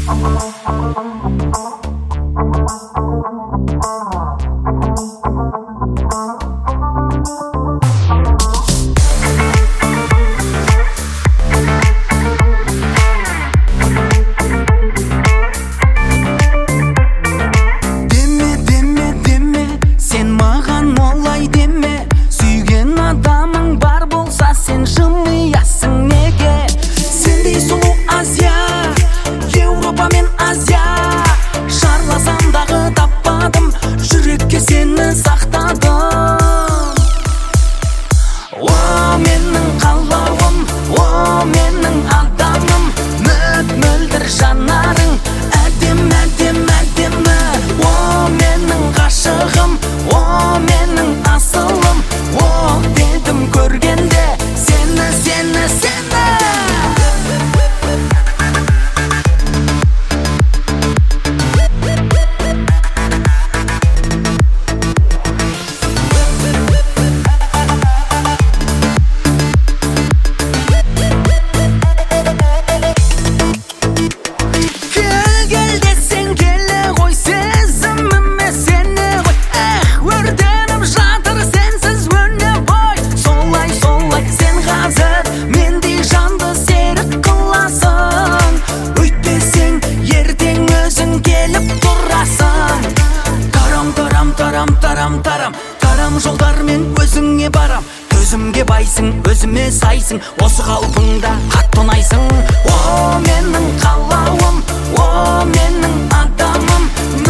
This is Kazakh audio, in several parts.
Тарам жолдармен өзіңе барам, төзімге байсың, өзіме сайсың, осы қалпыңда қатты ұнайсың. О, менің қалауым, о, менің адамым,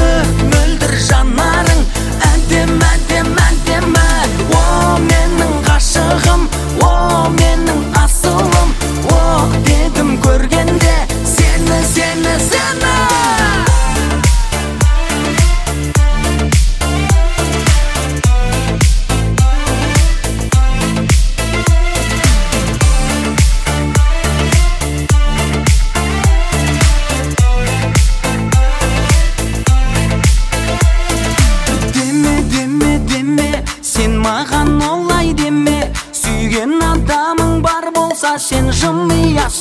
мөлдір жанарың, әдем, әдем, әдемі. О, менің ғашығым, о, менің асылым, о, дедім көргенде сені, сені, сені. Маған олай деме, сүйген адамың бар болса сен жымиясың.